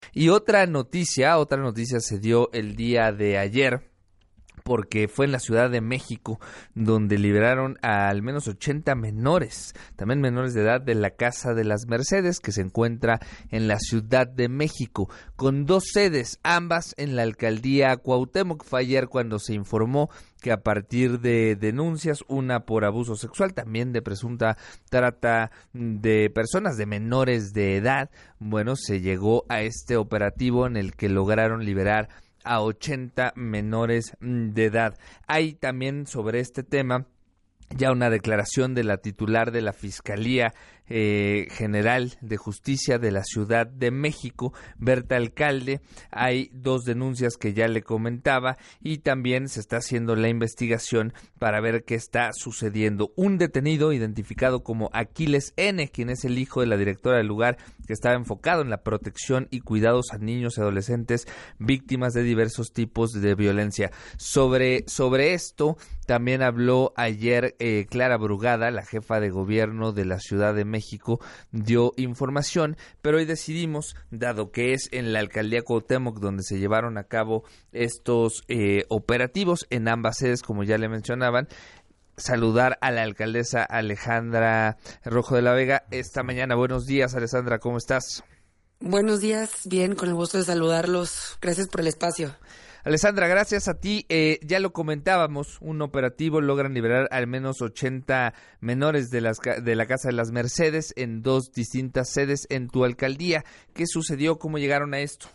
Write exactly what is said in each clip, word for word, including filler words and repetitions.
Y otra noticia, otra noticia se dio el día de ayer, porque fue en la Ciudad de México donde liberaron a al menos ochenta menores, también menores de edad, de la Casa de las Mercedes, que se encuentra en la Ciudad de México, con dos sedes, ambas en la alcaldía Cuauhtémoc. Fue ayer cuando se informó que a partir de denuncias, una por abuso sexual, también de presunta trata de personas, de menores de edad, bueno, se llegó a este operativo en el que lograron liberar a ochenta menores de edad. Hay también sobre este tema ya una declaración de la titular de la Fiscalía eh, General de Justicia de la Ciudad de México, Berta Alcalde. Hay dos denuncias que ya le comentaba y también se está haciendo la investigación para ver qué está sucediendo. Un detenido identificado como Aquiles N., quien es el hijo de la directora del lugar, que estaba enfocado en la protección y cuidados a niños y adolescentes víctimas de diversos tipos de violencia. Sobre, sobre esto también habló ayer eh, Clara Brugada, la jefa de gobierno de la Ciudad de México, dio información, pero hoy decidimos, dado que es en la alcaldía Cuauhtémoc donde se llevaron a cabo estos eh, operativos en ambas sedes, como ya le mencionaban, saludar a la alcaldesa Alejandra Rojo de la Vega esta mañana. Buenos días, Alessandra, ¿cómo estás? Buenos días, bien, con el gusto de saludarlos. Gracias por el espacio. Alessandra, gracias a ti. Eh, ya lo comentábamos, un operativo, logran liberar al menos ochenta menores de, las, de la Casa de las Mercedes en dos distintas sedes en tu alcaldía. ¿Qué sucedió? ¿Cómo llegaron a esto?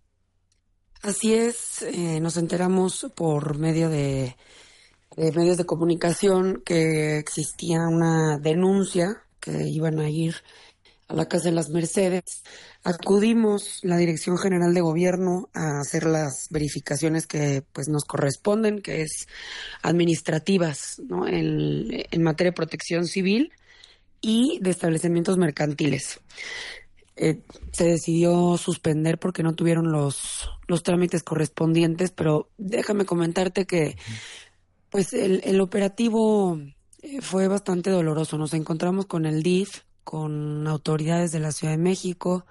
Así es, eh, nos enteramos por medio de, de medios de comunicación que existía una denuncia que iban a ir a la Casa de las Mercedes. Acudimos la Dirección General de Gobierno a hacer las verificaciones que pues nos corresponden, que es administrativas, ¿no? En, en materia de protección civil y de establecimientos mercantiles. Eh, se decidió suspender porque no tuvieron los, los trámites correspondientes, pero déjame comentarte que pues el, el operativo eh, fue bastante doloroso. Nos encontramos con el D I F, con autoridades de la Ciudad de México.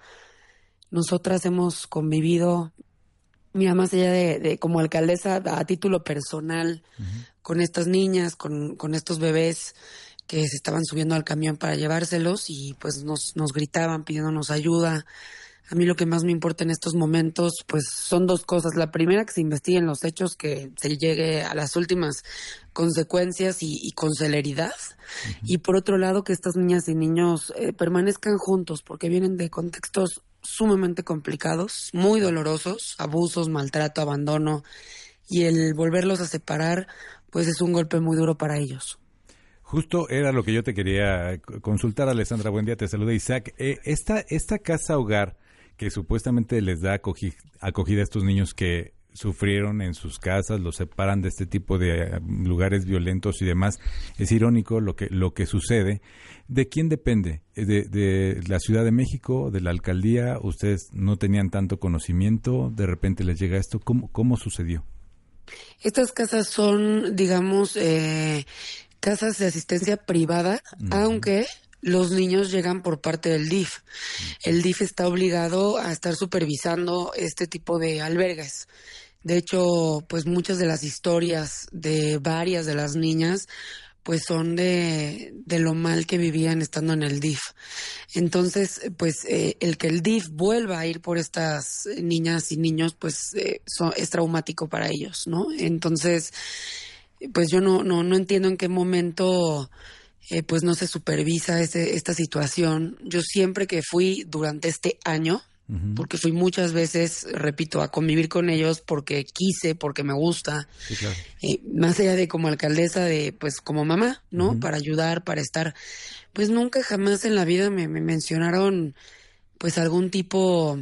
Nosotras hemos convivido, mira, más allá de, de como alcaldesa, a título personal, uh-huh, con estas niñas, con, con estos bebés que se estaban subiendo al camión para llevárselos y pues nos, nos gritaban pidiéndonos ayuda. A mí lo que más me importa en estos momentos pues son dos cosas. La primera, que se investiguen los hechos, que se llegue a las últimas consecuencias y, y con celeridad. Uh-huh. Y por otro lado, que estas niñas y niños eh, permanezcan juntos, porque vienen de contextos sumamente complicados, muy dolorosos, abusos, maltrato, abandono, y el volverlos a separar pues es un golpe muy duro para ellos. Justo era lo que yo te quería consultar, Alessandra. Buen día, te saluda Isaac. Eh, esta, esta casa hogar que supuestamente les da acogi- acogida a estos niños que sufrieron en sus casas, los separan de este tipo de uh, lugares violentos y demás. Es irónico lo que lo que sucede. ¿De quién depende? ¿De, de la Ciudad de México, de la alcaldía? ¿Ustedes no tenían tanto conocimiento? ¿De repente les llega esto? ¿Cómo, cómo sucedió? Estas casas son, digamos, eh, casas de asistencia privada, uh-huh, aunque los niños llegan por parte del D I F. El D I F está obligado a estar supervisando este tipo de albergues. De hecho, pues muchas de las historias de varias de las niñas pues son de, de lo mal que vivían estando en el D I F. Entonces, pues eh, el que el D I F vuelva a ir por estas niñas y niños, pues eh, so, es traumático para ellos, ¿no? Entonces, pues yo no, no, no entiendo en qué momento eh, pues no se supervisa este, esta situación. Yo siempre que fui durante este año, uh-huh, porque fui muchas veces, repito, a convivir con ellos porque quise, porque me gusta, sí, claro, eh, más allá de como alcaldesa, de pues como mamá, ¿no? Uh-huh. Para ayudar, para estar, pues nunca jamás en la vida me, me mencionaron pues algún tipo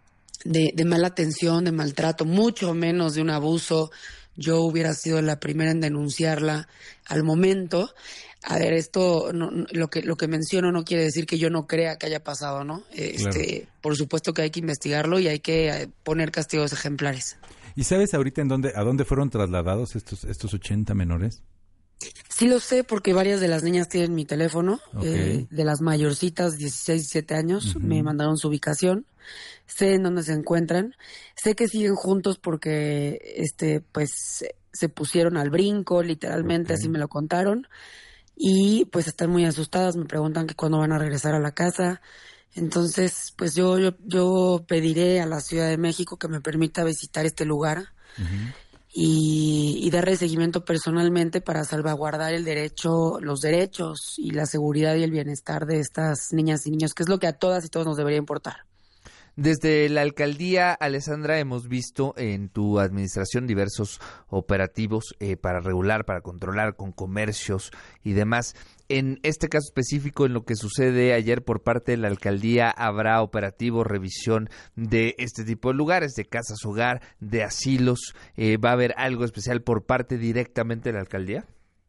de, de mala atención, de maltrato, mucho menos de un abuso. Yo hubiera sido la primera en denunciarla al momento. A ver, esto, no, lo que lo que menciono no quiere decir que yo no crea que haya pasado, ¿no? Este, claro, por supuesto que hay que investigarlo y hay que poner castigos ejemplares. ¿Y sabes ahorita en dónde, a dónde fueron trasladados estos estos ochenta menores? Sí lo sé porque varias de las niñas tienen mi teléfono, Okay. eh, de las mayorcitas, dieciséis, diecisiete años, Uh-huh. me mandaron su ubicación, sé en dónde se encuentran, sé que siguen juntos porque, este, pues, se, se pusieron al brinco, literalmente, Okay. así me lo contaron, y pues están muy asustadas, me preguntan que cuándo van a regresar a la casa. Entonces, pues yo, yo, yo pediré a la Ciudad de México que me permita visitar este lugar. Uh-huh. Y, y darle seguimiento personalmente para salvaguardar el derecho, los derechos y la seguridad y el bienestar de estas niñas y niños, que es lo que a todas y todos nos debería importar. Desde la alcaldía, Alessandra, hemos visto en tu administración diversos operativos eh, para regular, para controlar con comercios y demás. En este caso específico, en lo que sucede ayer por parte de la alcaldía, ¿habrá operativo, revisión de este tipo de lugares, de casas hogar, de asilos? Eh, ¿Va a haber algo especial por parte directamente de la alcaldía?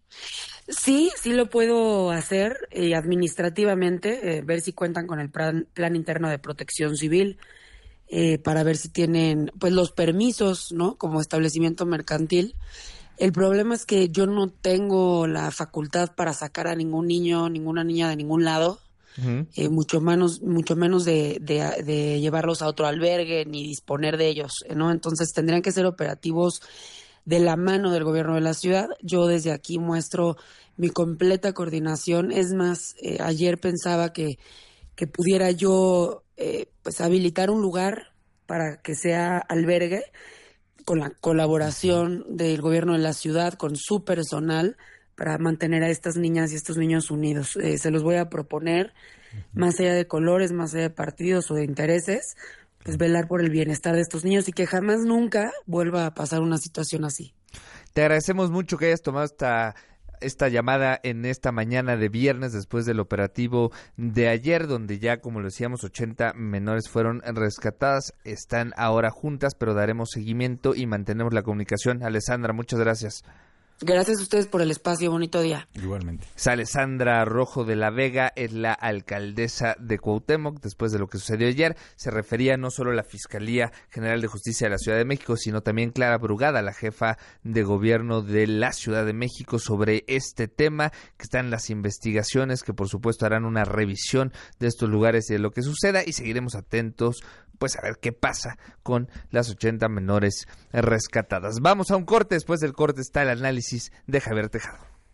Sí, sí lo puedo hacer eh, administrativamente, eh, ver si cuentan con el plan, plan interno de protección civil, eh, para ver si tienen pues los permisos, ¿no? Como establecimiento mercantil. El problema es que yo no tengo la facultad para sacar a ningún niño, ninguna niña de ningún lado, Uh-huh. eh, mucho menos, mucho menos de, de, de llevarlos a otro albergue ni disponer de ellos, ¿no? Entonces tendrían que ser operativos de la mano del gobierno de la ciudad. Yo desde aquí muestro mi completa coordinación. Es más, eh, ayer pensaba que, que pudiera yo eh, pues habilitar un lugar para que sea albergue con la colaboración del gobierno de la ciudad, con su personal, para mantener a estas niñas y estos niños unidos. Eh, se los voy a proponer, más allá de colores, más allá de partidos o de intereses, pues velar por el bienestar de estos niños y que jamás nunca vuelva a pasar una situación así. Te agradecemos mucho que hayas tomado esta, esta llamada en esta mañana de viernes después del operativo de ayer, donde ya, como lo decíamos, ochenta menores fueron rescatadas. Están ahora juntas, pero daremos seguimiento y mantenemos la comunicación. Alessandra, muchas gracias. Gracias a ustedes por el espacio, bonito día. Igualmente. Es Alessandra Rojo de la Vega, es la alcaldesa de Cuauhtémoc. Después de lo que sucedió ayer, se refería no solo a la Fiscalía General de Justicia de la Ciudad de México, sino también Clara Brugada, la jefa de gobierno de la Ciudad de México, sobre este tema, que están las investigaciones, que por supuesto harán una revisión de estos lugares y de lo que suceda, y seguiremos atentos pues a ver qué pasa con las ochenta menores rescatadas. Vamos a un corte, después del corte está el análisis de Javier Tejado.